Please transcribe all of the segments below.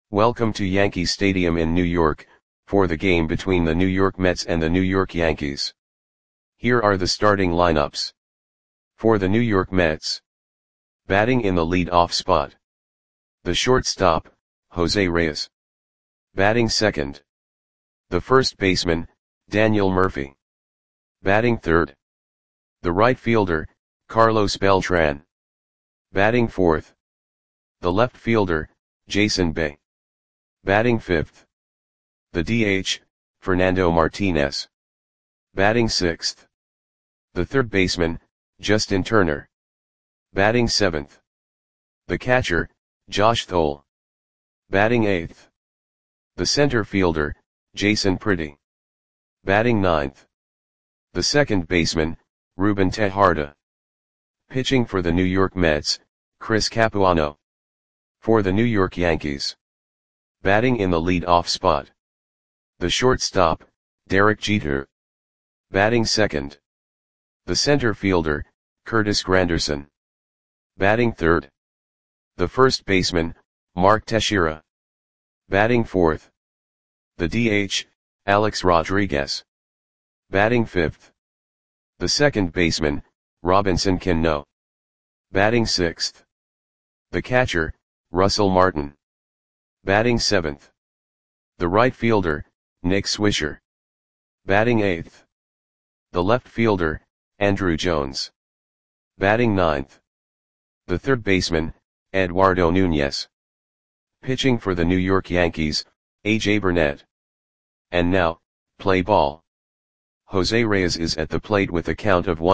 Welcome to Yankee Stadium in New York, for the game between the New York Mets and the New York Yankees. Here are the starting lineups. For the New York Mets. Batting in the lead-off spot. The shortstop, Jose Reyes. Batting second. The first baseman, Daniel Murphy. Batting third. The right fielder, Carlos Beltran. Batting fourth. The left fielder, Jason Bay. Batting fifth. The DH, Fernando Martinez. Batting sixth. The third baseman, Justin Turner. Batting seventh. The catcher, Josh Thole. Batting eighth. The center fielder, Jason Pretty. Batting ninth. The second baseman, Ruben Tejada. Pitching for the New York Mets, Chris Capuano. For the New York Yankees. Batting in the lead-off spot. The shortstop, Derek Jeter. Batting second. The center fielder, Curtis Granderson. Batting third. The first baseman, Mark Teixeira. Batting fourth. The DH, Alex Rodriguez. Batting fifth. The second baseman, Robinson Cano. Batting sixth. The catcher, Russell Martin. Batting seventh. The right fielder, Nick Swisher. Batting eighth. The left fielder, Andruw Jones. Batting ninth. The third baseman, Eduardo Nunez. Pitching for the New York Yankees, A.J. Burnett. And now, play ball. Jose Reyes is at the plate with a count of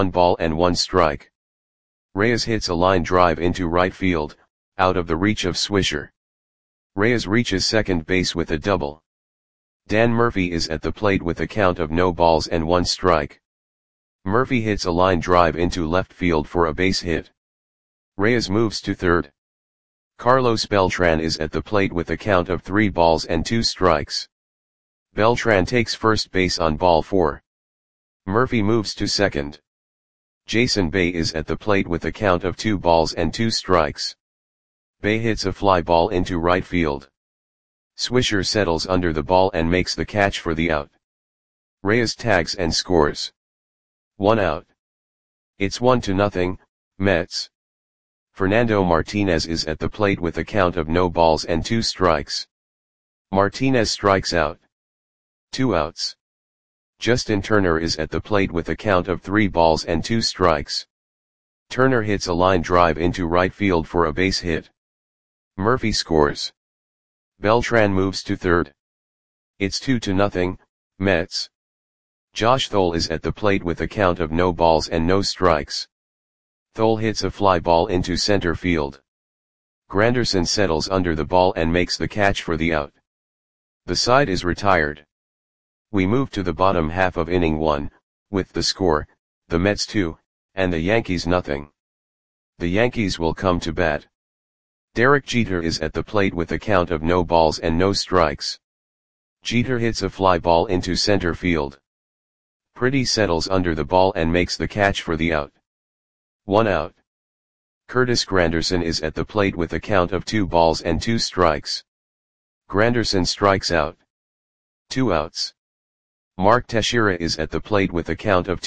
1-1 Reyes hits a line drive into right field, out of the reach of Swisher. Reyes reaches second base with a double. Dan Murphy is at the plate with a count of 0-1. Murphy hits a line drive into left field for a base hit. Reyes moves to third. Carlos Beltran is at the plate with a count of 3-2. Beltran takes first base on ball 4. Murphy moves to second. Jason Bay is at the plate with a count of 2-2. Bay hits a fly ball into right field. Swisher settles under the ball and makes the catch for the out. Reyes tags and scores. 1 out. It's 1-0, Mets. Fernando Martinez is at the plate with a count of 0-2. Martinez strikes out. 2 outs. Justin Turner is at the plate with a count of 3-2. Turner hits a line drive into right field for a base hit. Murphy scores. Beltran moves to third. It's 2-0, Mets. Josh Thole is at the plate with a count of 0-0. Thole hits a fly ball into center field. Granderson settles under the ball and makes the catch for the out. The side is retired. We move to the bottom half of inning 1, with the score, the Mets 2, and the Yankees 0. The Yankees will come to bat. Derek Jeter is at the plate with a count of 0-0. Jeter hits a fly ball into center field. Pretty settles under the ball and makes the catch for the out. 1 out. Curtis Granderson is at the plate with a count of 2-2. Granderson strikes out. 2 outs. Mark Teixeira is at the plate with a count of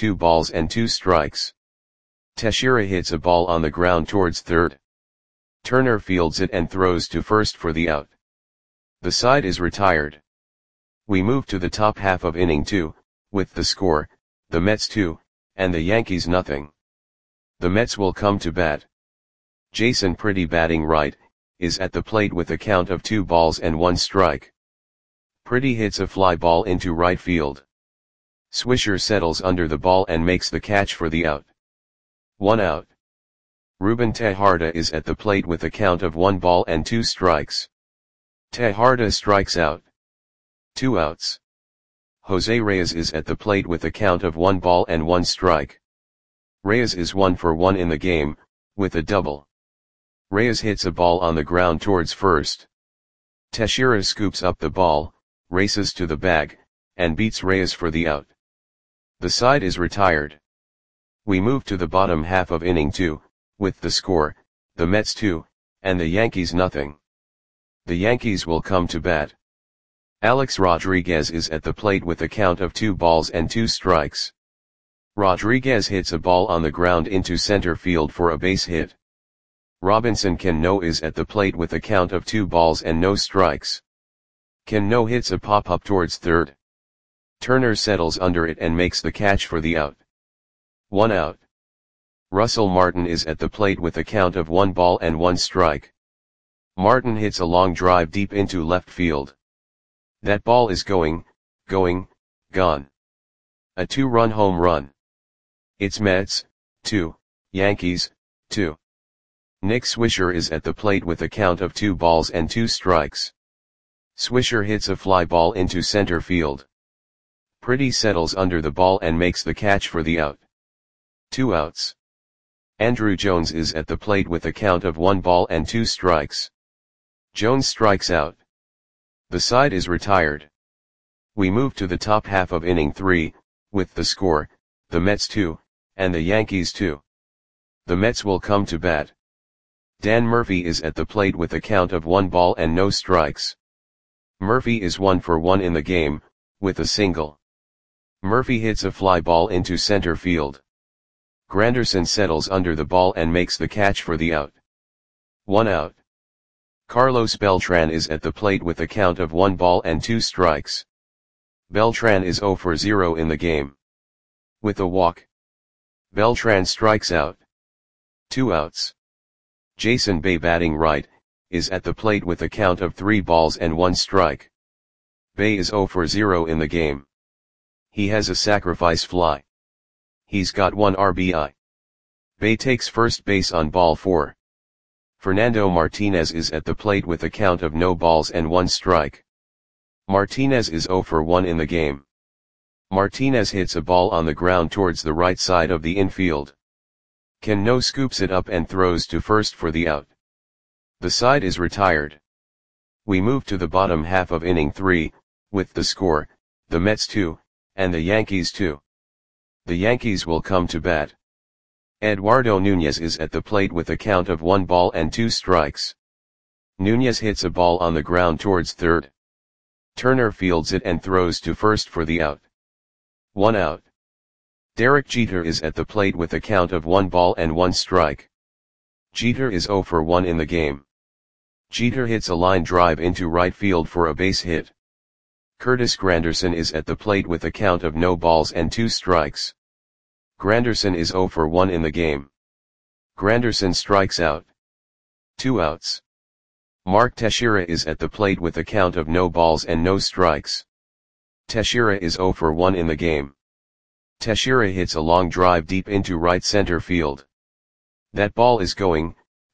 2-2. Teixeira hits a ball on the ground towards third. Turner fields it and throws to first for the out. The side is retired. We move to the top half of inning 2, with the score, the Mets 2, and the Yankees 0. The Mets will come to bat. Jason Pretty, batting right, is at the plate with a count of 2-1. Pretty hits a fly ball into right field. Swisher settles under the ball and makes the catch for the out. 1 out. Ruben Tejada is at the plate with a count of 1-2. Tejada strikes out. 2 outs. Jose Reyes is at the plate with a count of 1-1. Reyes is 1 for 1 in the game, with a double. Reyes hits a ball on the ground towards first. Teixeira scoops up the ball, races to the bag, and beats Reyes for the out. The side is retired. We move to the bottom half of inning 2, with the score, the Mets 2, and the Yankees 0. The Yankees will come to bat. Alex Rodriguez is at the plate with a count of 2 balls and 2 strikes. Rodriguez hits a ball on the ground into center field for a base hit. Robinson Cano is at the plate with a count of 2 balls and no strikes. Cano hits a pop-up towards third. Turner settles under it and makes the catch for the out. 1 out. Russell Martin is at the plate with a count of 1 ball and 1 strike. Martin hits a long drive deep into left field. That ball is going, gone. A 2-run home run. It's Mets, 2, Yankees, 2. Nick Swisher is at the plate with a count of 2 balls and 2 strikes. Swisher hits a fly ball into center field. Pretty settles under the ball and makes the catch for the out. 2 outs. Andruw Jones is at the plate with a count of 1 ball and 2 strikes. Jones strikes out. The side is retired. We move to the top half of inning 3, with the score, the Mets 2, and the Yankees 2. The Mets will come to bat. Dan Murphy is at the plate with a count of 1 ball and no strikes. Murphy is 1 for 1 in the game, with a single. Murphy hits a fly ball into center field. Granderson settles under the ball and makes the catch for the out. 1 out. Carlos Beltran is at the plate with a count of 1 ball and 2 strikes. Beltran is 0 for 0 in the game. With a walk, Beltran strikes out. 2 outs. Jason Bay, batting right, is at the plate with a count of 3 balls and 1 strike. Bay is 0 for 0 in the game. He has a sacrifice fly. He's got 1 RBI. Bay takes first base on ball 4. Fernando Martinez is at the plate with a count of no balls and 1 strike. Martinez is 0 for 1 in the game. Martinez hits a ball on the ground towards the right side of the infield. Cano scoops it up and throws to first for the out. The side is retired. We move to the bottom half of inning 3, with the score, the Mets 2, and the Yankees 2. The Yankees will come to bat. Eduardo Nunez is at the plate with a count of 1 ball and 2 strikes. Nunez hits a ball on the ground towards third. Turner fields it and throws to first for the out. 1 out. Derek Jeter is at the plate with a count of 1 ball and 1 strike. Jeter is 0 for 1 in the game. Jeter hits a line drive into right field for a base hit. Curtis Granderson is at the plate with a count of no balls and 2 strikes. Granderson is 0 for 1 in the game. Granderson strikes out. 2 outs. Mark Teixeira is at the plate with a count of no balls and no strikes. Teixeira is 0 for 1 in the game. Teixeira hits a long drive deep into right center field. That ball is going,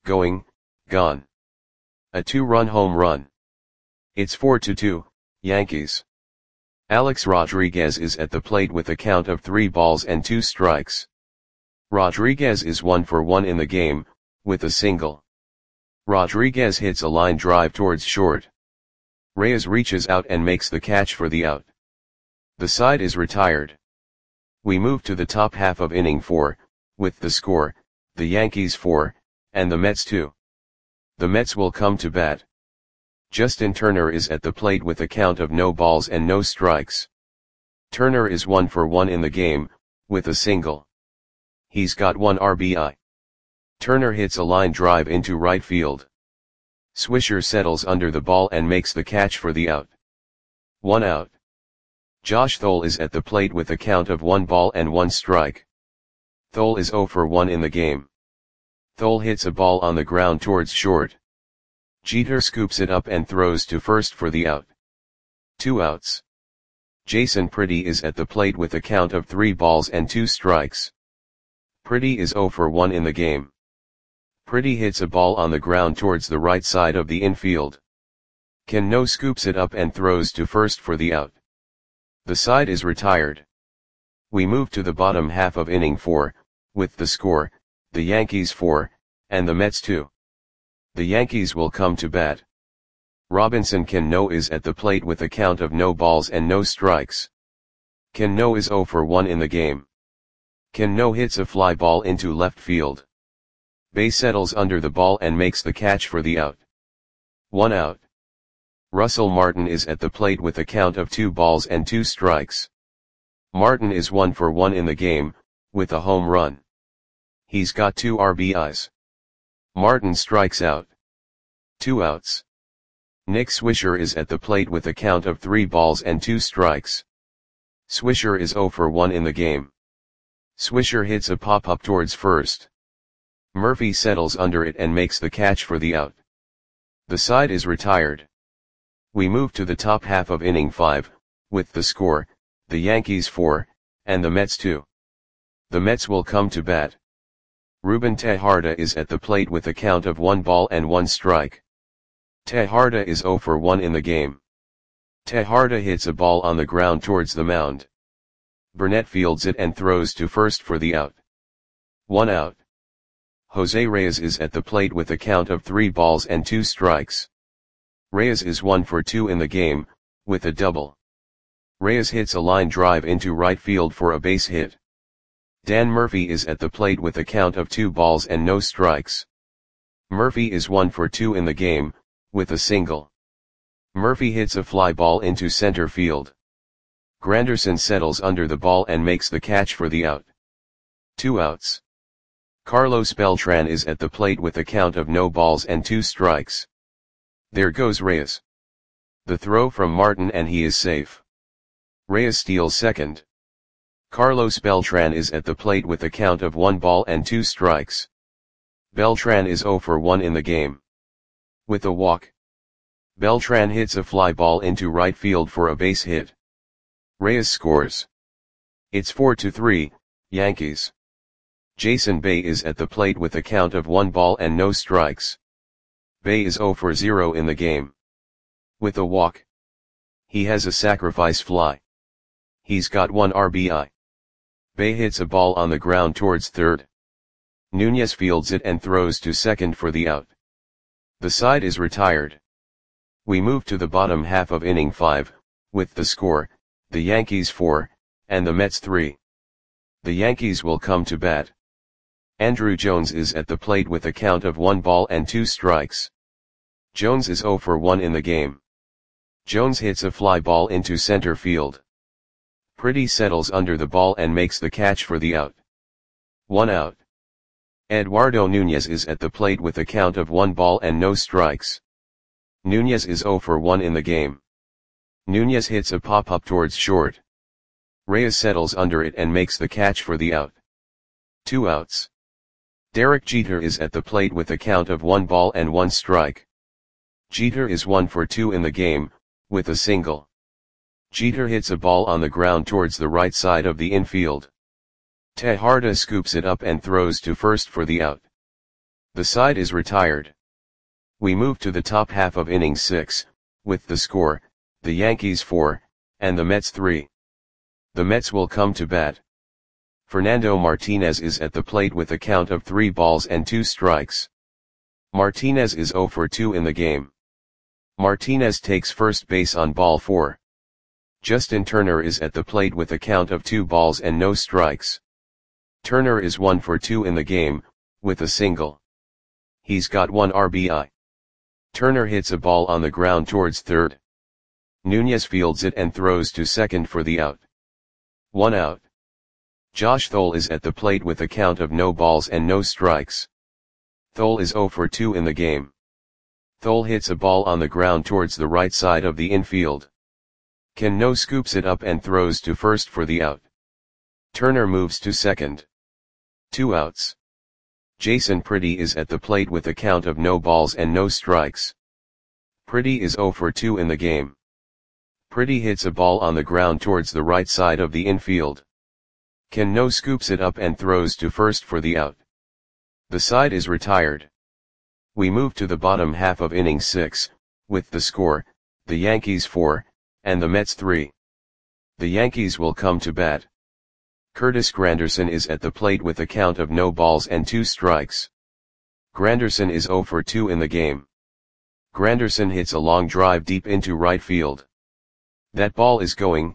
gone. A 2-run home run. It's 4-2, Yankees. Alex Rodriguez is at the plate with a count of 3 balls and 2 strikes. Rodriguez is 1 for 1 in the game, with a single. Rodriguez hits a line drive towards short. Reyes reaches out and makes the catch for the out. The side is retired. We move to the top half of inning 4, with the score, the Yankees 4, and the Mets 2. The Mets will come to bat. Justin Turner is at the plate with a count of no balls and no strikes. Turner is 1 for 1 in the game, with a single. He's got 1 RBI. Turner hits a line drive into right field. Swisher settles under the ball and makes the catch for the out. 1 out. Josh Thole is at the plate with a count of 1 ball and 1 strike. Thole is 0 for 1 in the game. Thole hits a ball on the ground towards short. Jeter scoops it up and throws to first for the out. 2 outs. Jason Pretty is at the plate with a count of 3 balls and 2 strikes. Pretty is 0 for 1 in the game. Pretty hits a ball on the ground towards the right side of the infield. Cano scoops it up and throws to first for the out. The side is retired. We move to the bottom half of inning 4, with the score, the Yankees 4, and the Mets 2. The Yankees will come to bat. Robinson Cano is at the plate with a count of no balls and no strikes. Cano is 0 for 1 in the game. Cano hits a fly ball into left field. Bay settles under the ball and makes the catch for the out. 1 out. Russell Martin is at the plate with a count of 2 balls and 2 strikes. Martin is 1 for 1 in the game, with a home run. He's got 2 RBIs. Martin strikes out. 2 outs. Nick Swisher is at the plate with a count of 3 balls and 2 strikes. Swisher is 0 for 1 in the game. Swisher hits a pop-up towards first. Murphy settles under it and makes the catch for the out. The side is retired. We move to the top half of inning 5, with the score, the Yankees 4, and the Mets 2. The Mets will come to bat. Ruben Tejada is at the plate with a count of 1 ball and 1 strike. Tejada is 0 for 1 in the game. Tejada hits a ball on the ground towards the mound. Burnett fields it and throws to first for the out. 1 out. Jose Reyes is at the plate with a count of 3 balls and 2 strikes. Reyes is 1 for 2 in the game, with a double. Reyes hits a line drive into right field for a base hit. Dan Murphy is at the plate with a count of 2 balls and no strikes. Murphy is 1 for 2 in the game, with a single. Murphy hits a fly ball into center field. Granderson settles under the ball and makes the catch for the out. 2 outs. Carlos Beltran is at the plate with a count of no balls and 2 strikes. There goes Reyes. The throw from Martin and he is safe. Reyes steals second. Carlos Beltran is at the plate with a count of 1 ball and 2 strikes. Beltran is 0 for 1 in the game. With a walk. Beltran hits a fly ball into right field for a base hit. Reyes scores. It's 4-3, Yankees. Jason Bay is at the plate with a count of 1 ball and no strikes. Bay is 0 for 0 in the game. With a walk. He has a sacrifice fly. He's got 1 RBI. Bay hits a ball on the ground towards third. Nunez fields it and throws to second for the out. The side is retired. We move to the bottom half of inning 5, with the score, the Yankees 4, and the Mets 3. The Yankees will come to bat. Andruw Jones is at the plate with a count of 1 ball and 2 strikes. Jones is 0 for 1 in the game. Jones hits a fly ball into center field. Pretty settles under the ball and makes the catch for the out. 1 out. Eduardo Nunez is at the plate with a count of 1 ball and no strikes. Nunez is 0 for 1 in the game. Nunez hits a pop-up towards short. Reyes settles under it and makes the catch for the out. 2 outs. Derek Jeter is at the plate with a count of 1 ball and 1 strike. Jeter is 1 for 2 in the game, with a single. Jeter hits a ball on the ground towards the right side of the infield. Tejada scoops it up and throws to first for the out. The side is retired. We move to the top half of inning 6, with the score, the Yankees 4, and the Mets 3. The Mets will come to bat. Fernando Martinez is at the plate with a count of 3 balls and 2 strikes. Martinez is 0 for 2 in the game. Martinez takes first base on ball 4. Justin Turner is at the plate with a count of 2 balls and no strikes. Turner is 1 for 2 in the game, with a single. He's got 1 RBI. Turner hits a ball on the ground towards third. Nunez fields it and throws to second for the out. 1 out. Josh Thole is at the plate with a count of no balls and no strikes. Thole is 0 for 2 in the game. Thole hits a ball on the ground towards the right side of the infield. Cano scoops it up and throws to first for the out. Turner moves to second. 2 outs. Jason Pretty is at the plate with a count of no balls and no strikes. Pretty is 0 for 2 in the game. Pretty hits a ball on the ground towards the right side of the infield. Cano scoops it up and throws to first for the out. The side is retired. We move to the bottom half of inning 6, with the score, the Yankees 4, and the Mets 3. The Yankees will come to bat. Curtis Granderson is at the plate with a count of no balls and 2 strikes. Granderson is 0 for 2 in the game. Granderson hits a long drive deep into right field. That ball is gone.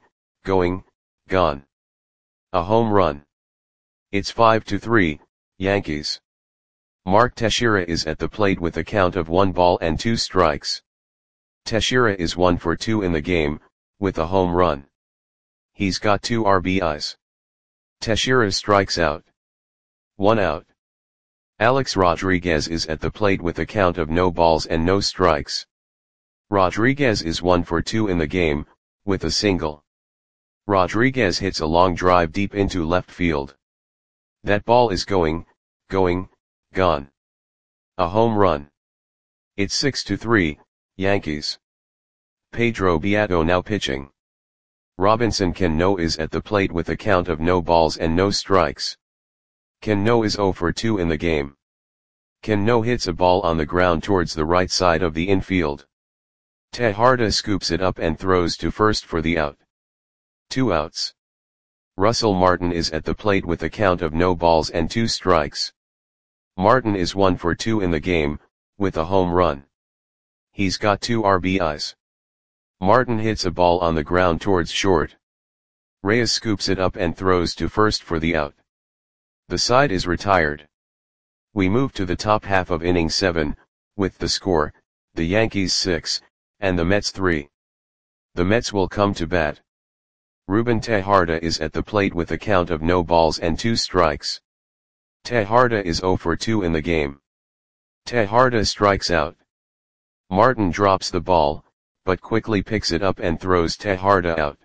A home run. It's 5-3, Yankees. Mark Teixeira is at the plate with a count of 1 ball and 2 strikes. Teixeira is 1 for 2 in the game, with a home run. He's got 2 RBIs. Teixeira strikes out. 1 out. Alex Rodriguez is at the plate with a count of no balls and no strikes. Rodriguez is 1 for 2 in the game, with a single. Rodriguez hits a long drive deep into left field. That ball is gone. A home run. It's 6-3, Yankees. Pedro Beato now pitching. Robinson Cano is at the plate with a count of no balls and no strikes. Cano is 0 for 2 in the game. Cano hits a ball on the ground towards the right side of the infield. Tejada scoops it up and throws to first for the out. 2 outs. Russell Martin is at the plate with a count of no balls and 2 strikes. Martin is 1 for 2 in the game, with a home run. He's got 2 RBIs. Martin hits a ball on the ground towards short. Reyes scoops it up and throws to first for the out. The side is retired. We move to the top half of inning 7, with the score, the Yankees 6, and the Mets 3. The Mets will come to bat. Ruben Tejada is at the plate with a count of no balls and 2 strikes. Tejada is 0 for 2 in the game. Tejada strikes out. Martin drops the ball, but quickly picks it up and throws Tejada out.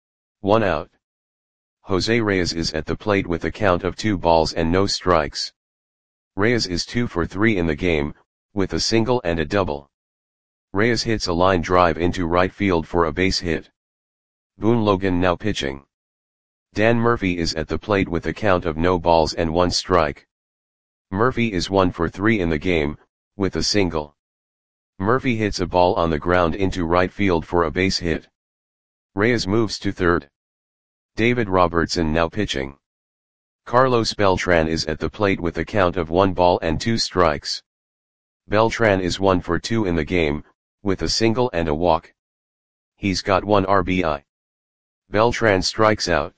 1 out. Jose Reyes is at the plate with a count of 2 balls and no strikes. Reyes is 2 for 3 in the game, with a single and a double. Reyes hits a line drive into right field for a base hit. Boone Logan now pitching. Dan Murphy is at the plate with a count of no balls and 1 strike. Murphy is 1 for 3 in the game, with a single. Murphy hits a ball on the ground into right field for a base hit. Reyes moves to third. David Robertson now pitching. Carlos Beltran is at the plate with a count of 1 ball and 2 strikes. Beltran is 1 for 2 in the game, with a single and a walk. He's got 1 RBI. Beltran strikes out.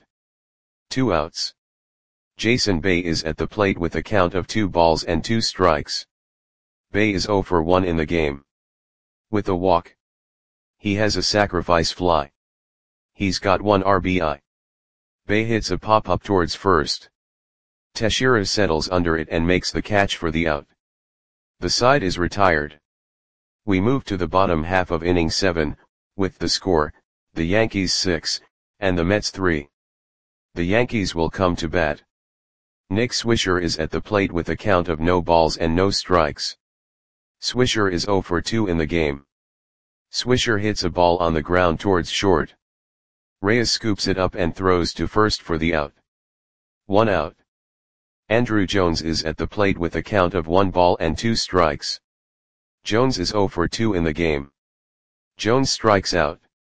2 outs. Jason Bay is at the plate with a count of 2 balls and 2 strikes. Bay is 0 for 1 in the game. With a walk. He has a sacrifice fly. He's got 1 RBI. Bay hits a pop-up towards first. Teixeira settles under it and makes the catch for the out. The side is retired. We move to the bottom half of inning 7, with the score, the Yankees 6, and the Mets 3. The Yankees will come to bat. Nick Swisher is at the plate with a count of no balls and no strikes. Swisher is 0 for 2 in the game. Swisher hits a ball on the ground towards short. Reyes scoops it up and throws to first for the out. 1 out. Andruw Jones is at the plate with a count of 1 ball and 2 strikes. Jones is 0 for 2 in the game. Jones strikes out.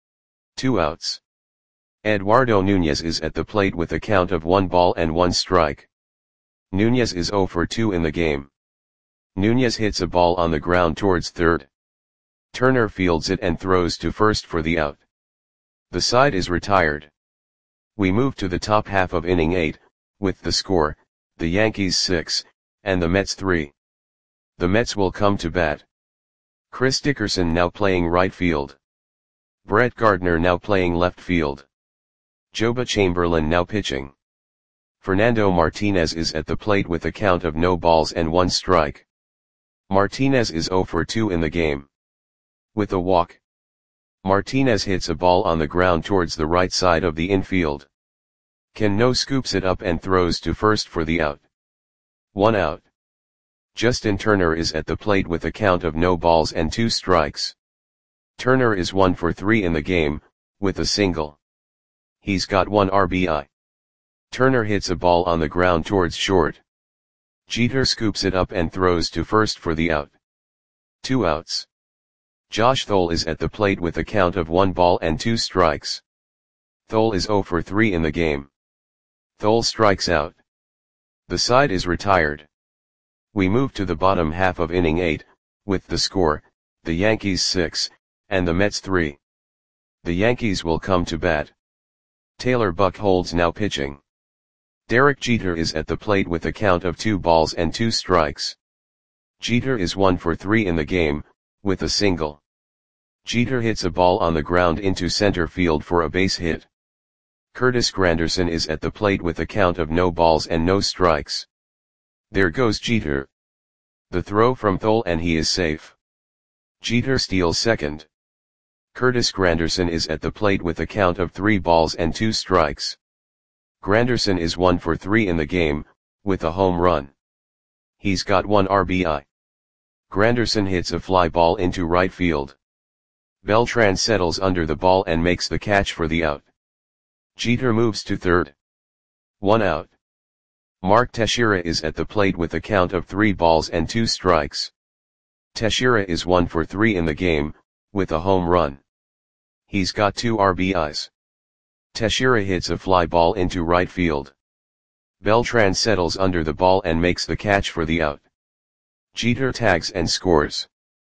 2 outs. Eduardo Nunez is at the plate with a count of 1 ball and 1 strike. Nunez is 0 for 2 in the game. Nunez hits a ball on the ground towards third. Turner fields it and throws to first for the out. The side is retired. We move to the top half of inning 8, with the score, the Yankees 6, and the Mets 3. The Mets will come to bat. Chris Dickerson now playing right field. Brett Gardner now playing left field. Joba Chamberlain now pitching. Fernando Martinez is at the plate with a count of no balls and 1 strike. Martinez is 0 for 2 in the game. With a walk. Martinez hits a ball on the ground towards the right side of the infield. Cano scoops it up and throws to first for the out. 1 out. Justin Turner is at the plate with a count of no balls and 2 strikes. Turner is 1 for 3 in the game, with a single. He's got 1 RBI. Turner hits a ball on the ground towards short. Jeter scoops it up and throws to first for the out. 2 outs. Josh Thole is at the plate with a count of 1 ball and 2 strikes. Thole is 0 for 3 in the game. Thole strikes out. The side is retired. We move to the bottom half of inning 8, with the score, the Yankees 6, and the Mets 3. The Yankees will come to bat. Taylor Buchholz now pitching. Derek Jeter is at the plate with a count of 2 balls and 2 strikes. Jeter is 1 for 3 in the game, with a single. Jeter hits a ball on the ground into center field for a base hit. Curtis Granderson is at the plate with a count of no balls and no strikes. There goes Jeter. The throw from Thole and he is safe. Jeter steals second. Curtis Granderson is at the plate with a count of 3 balls and 2 strikes. Granderson is 1 for 3 in the game, with a home run. He's got 1 RBI. Granderson hits a fly ball into right field. Beltran settles under the ball and makes the catch for the out. Jeter moves to third. 1 out. Mark Teixeira is at the plate with a count of 3 balls and 2 strikes. Teixeira is 1 for 3 in the game, with a home run. He's got 2 RBIs. Teixeira hits a fly ball into right field. Beltran settles under the ball and makes the catch for the out. Jeter tags and scores.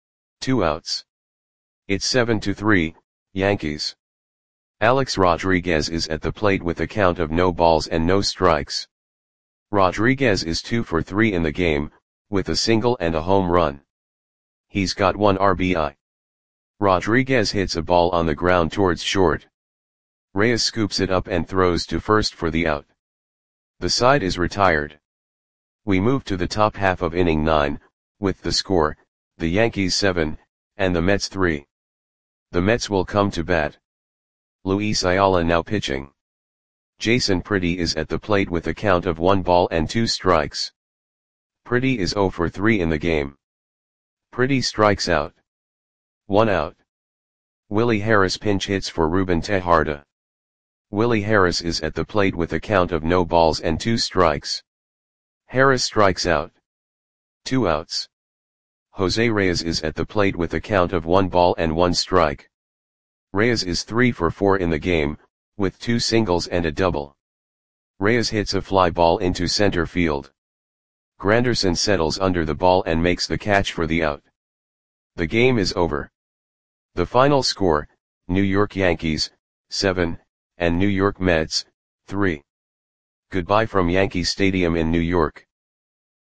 2 outs. It's 7-3, Yankees. Alex Rodriguez is at the plate with a count of no balls and no strikes. Rodriguez is 2 for 3 in the game, with a single and a home run. He's got 1 RBI. Rodriguez hits a ball on the ground towards short. Reyes scoops it up and throws to first for the out. The side is retired. We move to the top half of inning 9, with the score, the Yankees 7, and the Mets 3. The Mets will come to bat. Luis Ayala now pitching. Jason Pretty is at the plate with a count of 1 ball and 2 strikes. Pretty is 0 for 3 in the game. Pretty strikes out. 1 out. Willie Harris pinch hits for Ruben Tejada. Willie Harris is at the plate with a count of no balls and 2 strikes. Harris strikes out. 2 outs. Jose Reyes is at the plate with a count of 1 ball and 1 strike. Reyes is 3 for 4 in the game, with 2 singles and a double. Reyes hits a fly ball into center field. Granderson settles under the ball and makes the catch for the out. The game is over. The final score, New York Yankees, 7, and New York Mets, 3. Goodbye from Yankee Stadium in New York.